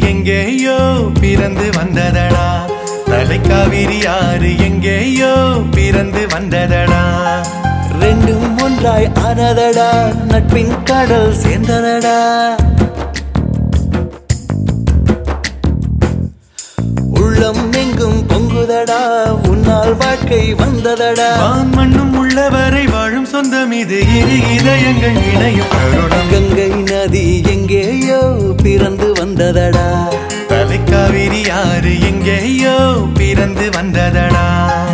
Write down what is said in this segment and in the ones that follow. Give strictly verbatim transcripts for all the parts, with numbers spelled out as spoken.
எங்கேயோ பிறந்து வந்ததடா. தலைக்காவிரி ஆறு எங்கேயோ பிறந்து வந்ததடா. ரெண்டும் ஒன்றாய் ஆனதடா, நட்பின் கடல் சேர்ந்ததடா. உள்ளம் எங்கும் பொங்குதடா, உன்னால் வாழ்க்கை வந்ததடா. வான் மண்ணும் உள்ளவரை வாழும் சொந்தம் இது, இரு இதயங்கள் இணையும் கருணம். கங்கை நதி எங்கேயோ பிறந்து வந்ததடா. தலைக்காவிரி ஆறு எங்கேயோ பிறந்து வந்ததடா.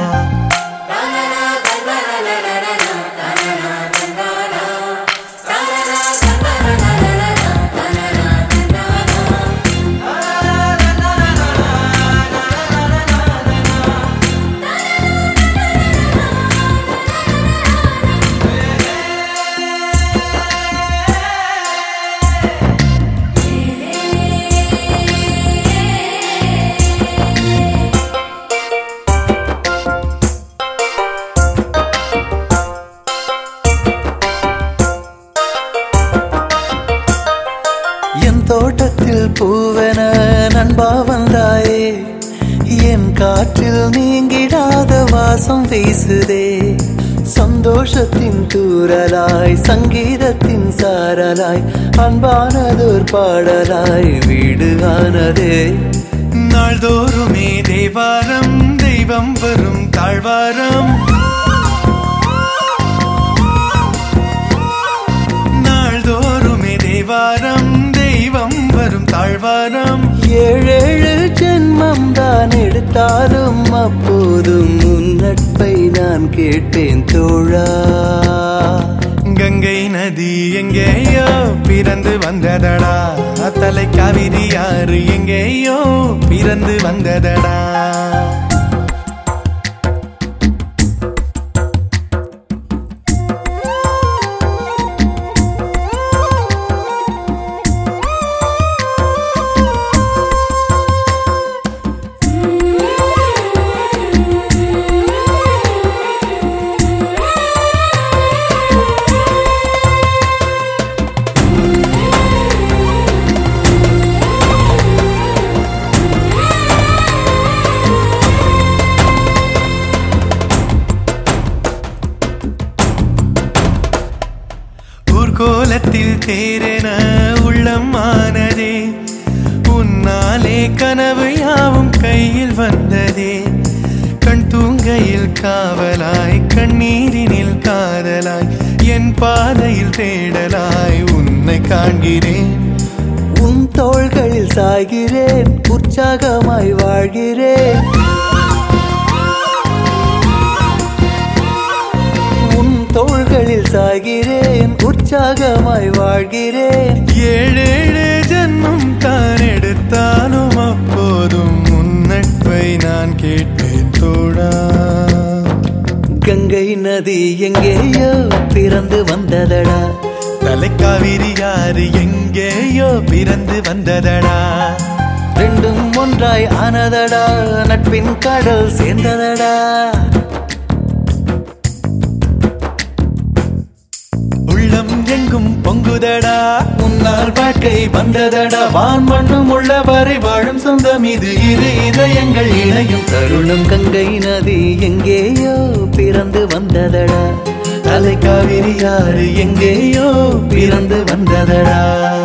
என் தோட்டத்தில் பூவென நண்பா வந்தாயே, என் காற்றில் நீங்கிடாத வாசம் வீசுதே. சந்தோஷத்தின் தூறலாய், சங்கீதத்தின் சாரலாய், அன்பானதோர் பாடலாய் வீடு ஆனதே. நாள்தோறுமே தேவாரம், தெய்வம் வரும் தாழ்வாரம். நாள்தோறுமே தேவாரம், தெய்வம் வரும் தாழ்வாரம். ஏழேழு ஜென்மம் தான் எடுத்தாலும் அப்போதும் உன் நட்பை நான் கேட்பேன் தோழா. கங்கை நதி எங்கேயோ பிறந்து வந்ததடா. தலைக்காவிரி ஆறு எங்கேயோ பிறந்து வந்ததடா. கோலத்தில் தேரென உள்ளம் ஆனதே, உன்னாலே கனவு யாவும் கையில் வந்ததே. கண் தூங்கையில் காவலாய், கண்ணீரினில் காதலாய், என் பாதையில் தேடலாய் உன்னை காண்கிறேன். உன் தோள்களில் சாய்கிறேன், உற்சாகமாய் வாழ்கிறேன். தோள்களில் சாகிறேன், உற்சாகமாய் வாழ்கிறேன். ஏழேழு ஜன்மம் தான் எடுத்தாலும் அப்போதும் உன் நட்பை நான் கேட்பேன் தோழா. கங்கை நதி எங்கேயோ பிறந்து வந்ததடா. தலைக்காவிரி ஆறு எங்கேயோ பிறந்து வந்ததடா. ரெண்டும் ஒன்றாய் ஆனதடா, நட்பின் கடல் சேர்ந்ததடா. உள்ளம் எங்கும் பொங்குதடா, உன்னால் வாழ்க்கை வந்ததடா. வான் மண்ணும் உள்ளவரை வாழும் சொந்தம் இது, இரு இதயங்கள் இணையும் தருணம். கங்கை நதி எங்கேயோ பிறந்து வந்ததடா. தலைக்காவிரி ஆறு எங்கேயோ பிறந்து வந்ததடா.